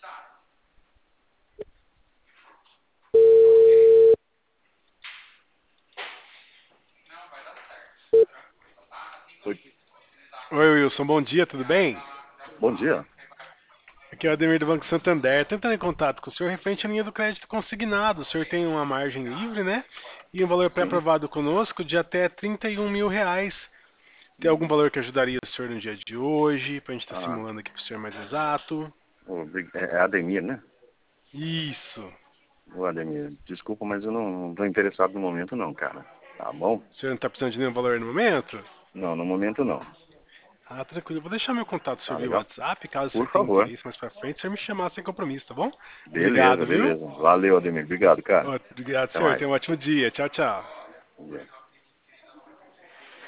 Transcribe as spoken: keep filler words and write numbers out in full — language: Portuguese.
Oi. Oi, Wilson, bom dia, tudo bem? Bom dia. Aqui é o Ademir do Banco Santander, tentando em contato com o senhor referente à linha do crédito consignado. O senhor tem uma margem livre, né? E um valor Sim. pré-aprovado conosco de até trinta e um mil reais. Tem algum valor que ajudaria o senhor no dia de hoje, pra gente estar Ah, simulando aqui pro senhor mais exato? obri- é é Ademir, né? Isso. Ô, Ademir, desculpa, mas eu não, não tô interessado no momento não, cara. Tá bom? O senhor não está precisando de nenhum valor no momento? Não, no momento não. Ah, tranquilo. Eu vou deixar meu contato do Tá senhor via legal? WhatsApp, caso o Por senhor tenha favor. interesse mais pra frente, o senhor me chamar sem compromisso, tá bom? Beleza, Obrigado, viu? beleza. Valeu, Ademir. Obrigado, cara. Ó, obrigado, Até senhor. mais. Tenha um ótimo dia. Tchau, tchau. Bom dia.